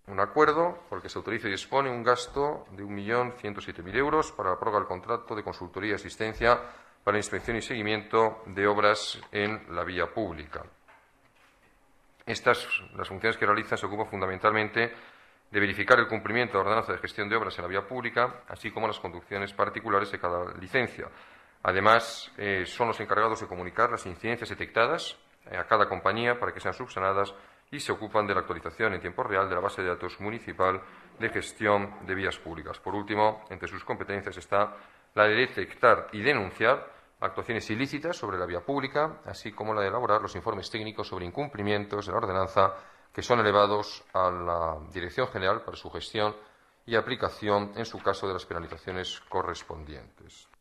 un acuerdo por el que se autoriza y dispone un gasto de 1.107.000 euros para la prórroga del contrato de consultoría y asistencia para la inspección y seguimiento de obras en la vía pública. Las funciones que realiza se ocupan fundamentalmente de verificar el cumplimiento de la ordenanza de gestión de obras en la vía pública, así como las conducciones particulares de cada licencia. Además, son los encargados de comunicar las incidencias detectadas a cada compañía para que sean subsanadas y se ocupan de la actualización en tiempo real de la base de datos municipal de gestión de vías públicas. Por último, entre sus competencias está la de detectar y denunciar actuaciones ilícitas sobre la vía pública, así como la de elaborar los informes técnicos sobre incumplimientos de la ordenanza que son elevados a la Dirección General para su gestión y aplicación, en su caso, de las penalizaciones correspondientes.